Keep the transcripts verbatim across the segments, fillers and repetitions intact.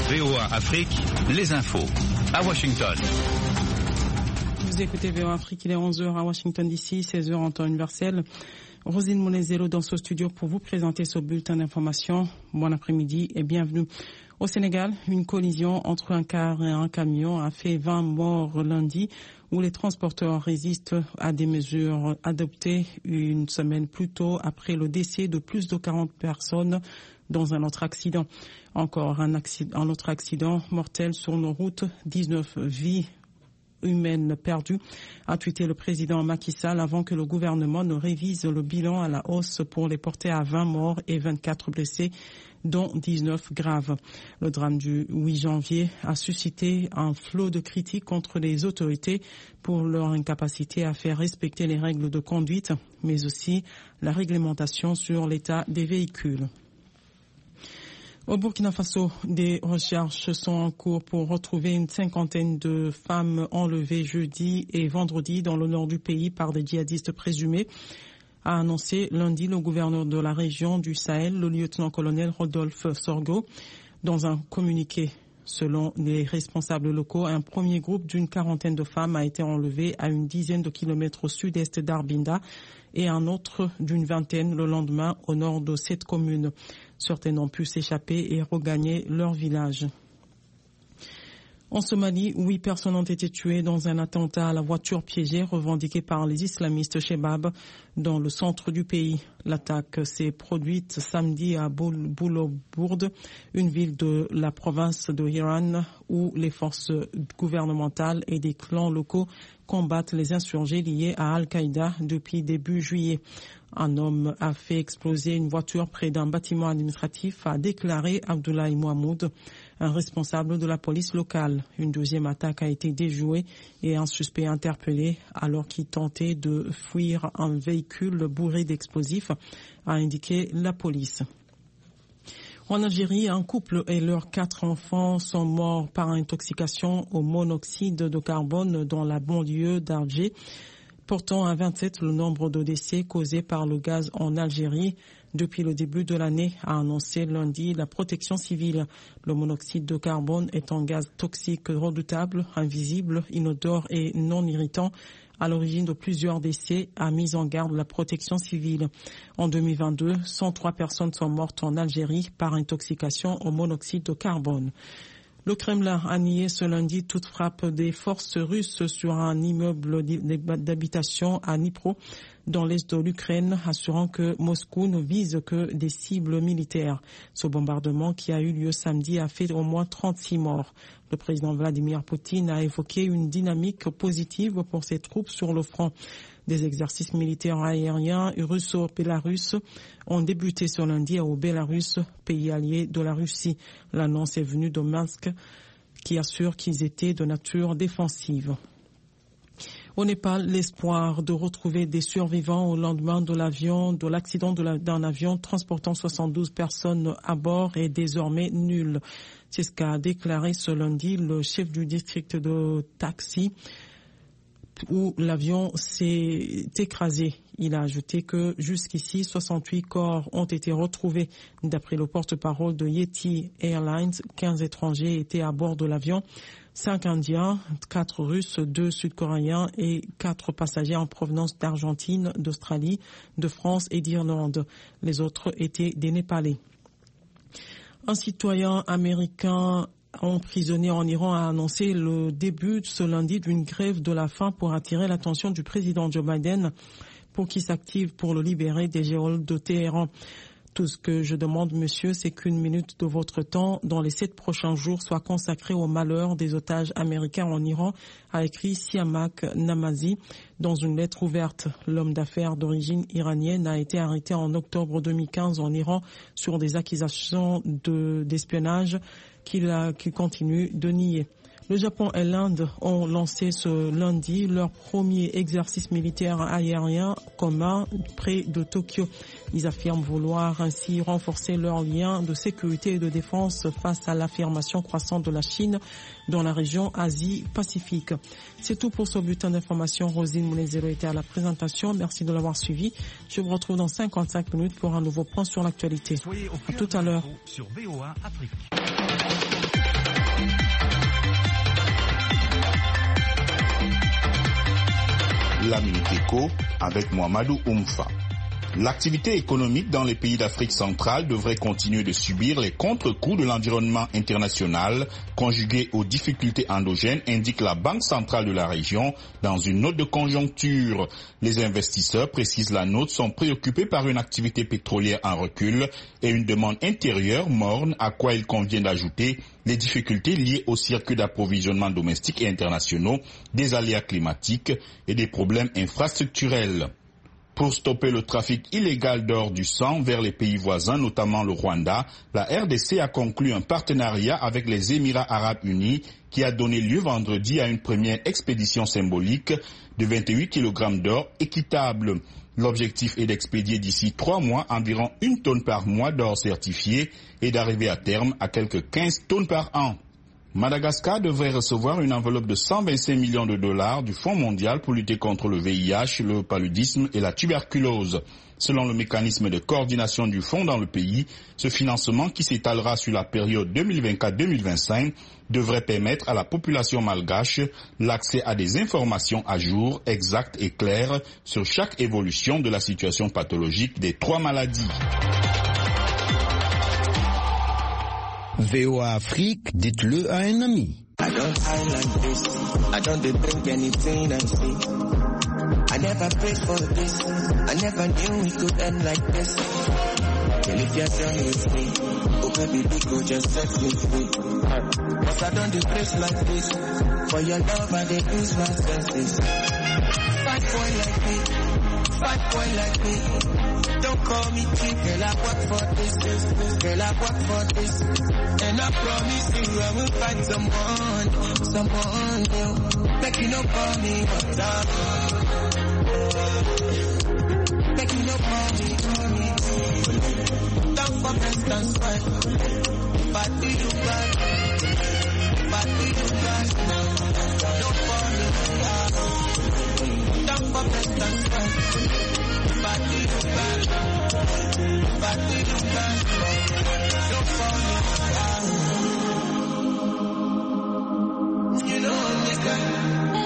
V O A Afrique, les infos. À Washington. Vous écoutez V O A Afrique, il est onze heures à Washington D C, seize heures en temps universel. Rosine Monezero dans ce studio pour vous présenter ce bulletin d'information. Bon après-midi et bienvenue. Au Sénégal, une collision entre un car et un camion a fait vingt morts lundi, où les transporteurs résistent à des mesures adoptées une semaine plus tôt après le décès de plus de quarante personnes dans un autre accident. Encore un, accident, un autre accident mortel sur nos routes, dix-neuf vies humaines perdues, a tweeté le président Macky Sall avant que le gouvernement ne révise le bilan à la hausse pour les porter à vingt morts et vingt-quatre blessés, dont dix-neuf graves. Le drame du huit janvier a suscité un flot de critiques contre les autorités pour leur incapacité à faire respecter les règles de conduite, mais aussi la réglementation sur l'état des véhicules. Au Burkina Faso, des recherches sont en cours pour retrouver une cinquantaine de femmes enlevées jeudi et vendredi dans le nord du pays par des djihadistes présumés, a annoncé lundi le gouverneur de la région du Sahel, le lieutenant-colonel Rodolphe Sorgo, dans un communiqué. Selon les responsables locaux, un premier groupe d'une quarantaine de femmes a été enlevé à une dizaine de kilomètres au sud-est d'Arbinda et un autre d'une vingtaine le lendemain au nord de cette commune. Certaines ont pu s'échapper et regagner leur village. En Somalie, huit personnes ont été tuées dans un attentat à la voiture piégée revendiqué par les islamistes Shebab dans le centre du pays. L'attaque s'est produite samedi à Boulobourde, une ville de la province de Hiran où les forces gouvernementales et des clans locaux combattent les insurgés liés à Al-Qaïda depuis début juillet. Un homme a fait exploser une voiture près d'un bâtiment administratif, a déclaré Abdoulaye Mohamoud, un responsable de la police locale. Une deuxième attaque a été déjouée et un suspect interpellé alors qu'il tentait de fuir un véhicule bourré d'explosifs, a indiqué la police. En Algérie, un couple et leurs quatre enfants sont morts par intoxication au monoxyde de carbone dans la banlieue d'Alger, portant à vingt-sept le nombre de décès causés par le gaz en Algérie depuis le début de l'année, a annoncé lundi la protection civile. Le monoxyde de carbone est un gaz toxique redoutable, invisible, inodore et non irritant, à l'origine de plusieurs décès, a mis en garde la protection civile. En deux mille vingt-deux, cent trois personnes sont mortes en Algérie par intoxication au monoxyde de carbone. Le Kremlin a nié ce lundi toute frappe des forces russes sur un immeuble d'habitation à Dnipro, dans l'est de l'Ukraine, assurant que Moscou ne vise que des cibles militaires. Ce bombardement qui a eu lieu samedi a fait au moins trente-six morts. Le président Vladimir Poutine a évoqué une dynamique positive pour ses troupes sur le front. Des exercices militaires aériens russo-bélarusses ont débuté ce lundi au Bélarus, pays allié de la Russie. L'annonce est venue de Minsk, qui assure qu'ils étaient de nature défensive. Au Népal, l'espoir de retrouver des survivants au lendemain de l'avion, de l'accident de la, d'un avion transportant soixante-douze personnes à bord est désormais nul. C'est ce qu'a déclaré ce lundi le chef du district de Taxi, où l'avion s'est écrasé. Il a ajouté que jusqu'ici, soixante-huit corps ont été retrouvés. D'après le porte-parole de Yeti Airlines, quinze étrangers étaient à bord de l'avion, cinq Indiens, quatre Russes, deux Sud-Coréens et quatre passagers en provenance d'Argentine, d'Australie, de France et d'Irlande. Les autres étaient des Népalais. Un citoyen américain emprisonné en Iran a annoncé le début ce lundi d'une grève de la faim pour attirer l'attention du président Joe Biden pour qu'il s'active pour le libérer des geôles de Téhéran. Tout ce que je demande, monsieur, c'est qu'une minute de votre temps dans les sept prochains jours soit consacrée au malheur des otages américains en Iran, a écrit Siamak Namazi dans une lettre ouverte. L'homme d'affaires d'origine iranienne a été arrêté en octobre deux mille quinze en Iran sur des accusations de, d'espionnage qu'il, a, qu'il continue de nier. Le Japon et l'Inde ont lancé ce lundi leur premier exercice militaire aérien commun près de Tokyo. Ils affirment vouloir ainsi renforcer leurs liens de sécurité et de défense face à l'affirmation croissante de la Chine dans la région Asie-Pacifique. C'est tout pour ce bulletin d'information. Rosine Moulezero était à la présentation. Merci de l'avoir suivi. Je vous retrouve dans cinquante-cinq minutes pour un nouveau point sur l'actualité. À tout à l'heure. Sur V O A Afrique. La Minute Éco avec Mohamedou Oumfa. L'activité économique dans les pays d'Afrique centrale devrait continuer de subir les contre-coups de l'environnement international conjugués aux difficultés endogènes, indique la Banque centrale de la région dans une note de conjoncture. Les investisseurs, précise la note, sont préoccupés par une activité pétrolière en recul et une demande intérieure morne, à quoi il convient d'ajouter les difficultés liées au circuit d'approvisionnement domestique et internationaux, des aléas climatiques et des problèmes infrastructurels. Pour stopper le trafic illégal d'or du sang vers les pays voisins, notamment le Rwanda, la R D C a conclu un partenariat avec les Émirats arabes unis qui a donné lieu vendredi à une première expédition symbolique de vingt-huit kilogrammes d'or équitable. L'objectif est d'expédier d'ici trois mois environ une tonne par mois d'or certifié et d'arriver à terme à quelques quinze tonnes par an. Madagascar devrait recevoir une enveloppe de cent vingt-cinq millions de dollars du Fonds mondial pour lutter contre le V I H, le paludisme et la tuberculose. Selon le mécanisme de coordination du fonds dans le pays, ce financement qui s'étalera sur la période deux mille vingt-quatre deux mille vingt-cinq devrait permettre à la population malgache l'accès à des informations à jour, exactes et claires sur chaque évolution de la situation pathologique des trois maladies. V O A Afrique, dites-le à un ami. I don't hide like this. I don't drink anything I see. I never prayed for this. I never knew it could end like this. Girl, if you're done with me, oh baby, big go just set me free. Cause I don't do grace like this. For your love, I dey lose my senses. Fat boy like me, fat boy like me. Don't call me cheap, girl, I work for this, this, this, girl, I work for this. And I promise you I will find someone, someone new. Make you no call me one time. Make you no call me, call me. Don't for instance, fine. But do you got, but do you got, don't call me, don't for instance, fine. But do you got, but do you got, don't call me, you know nigga.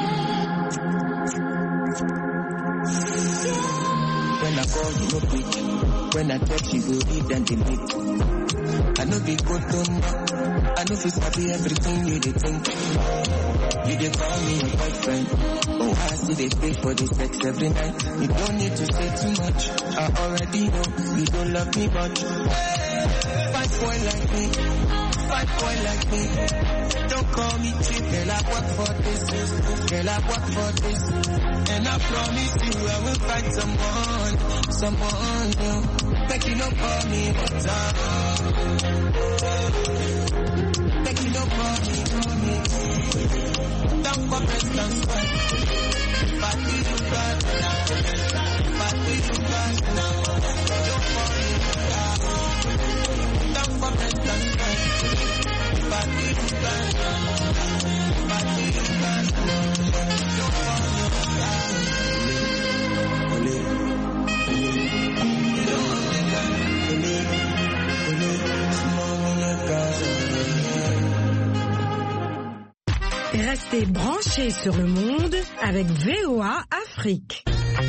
When I call you no pick, when I text you go read and delete. I know be good to know, I know you sabi everything you dey think. You dey call me your boyfriend, oh I see they pay for the sex every night. You don't need to say too much, I already know you don't love me much. Fat boy like me, fat boy like me. Don't call me cheap, girl, I work for this, girl, I work for this. And I promise you I will find someone, someone new. Make you no call me one time. Make you no call me, call me. Don't for instance, but do you got, but do you got, don't call me, don't for instance, but do you got, but do you got, don't call me, Restez branchés sur le monde avec V O A Afrique.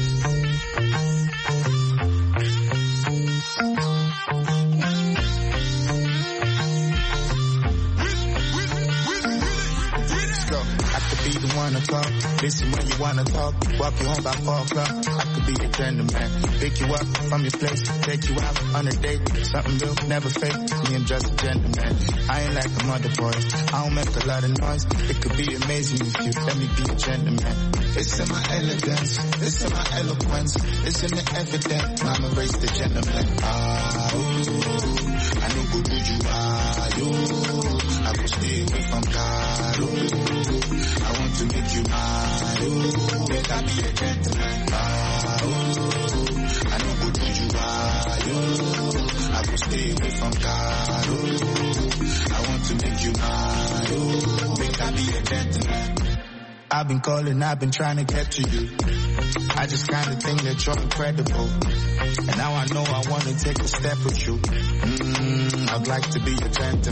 Be the one to talk, listen when you wanna talk, walk you home by four o'clock. I could be a gentleman, pick you up from your place, take you out on a date, something real, never fake. Me, I'm just a gentleman. I ain't like the mother boys, I don't make a lot of noise. It could be amazing if you let me be a gentleman. It's in my elegance, it's in my eloquence, it's in the evidence. I'ma raise the gentleman. Ah, ooh, I know go do you, ah, you. I go stay away from God, ooh. mad, oh, make I be a gentleman, ah, oh, I no go do you bad, oh, I go stay away from God, oh, I want to make you mad, oh, make I be a gentleman. I've been calling, I've been trying to get to you. I just kinda think that you're incredible. And now I know I wanna take a step with you. Mm, I'd like to be a gentleman.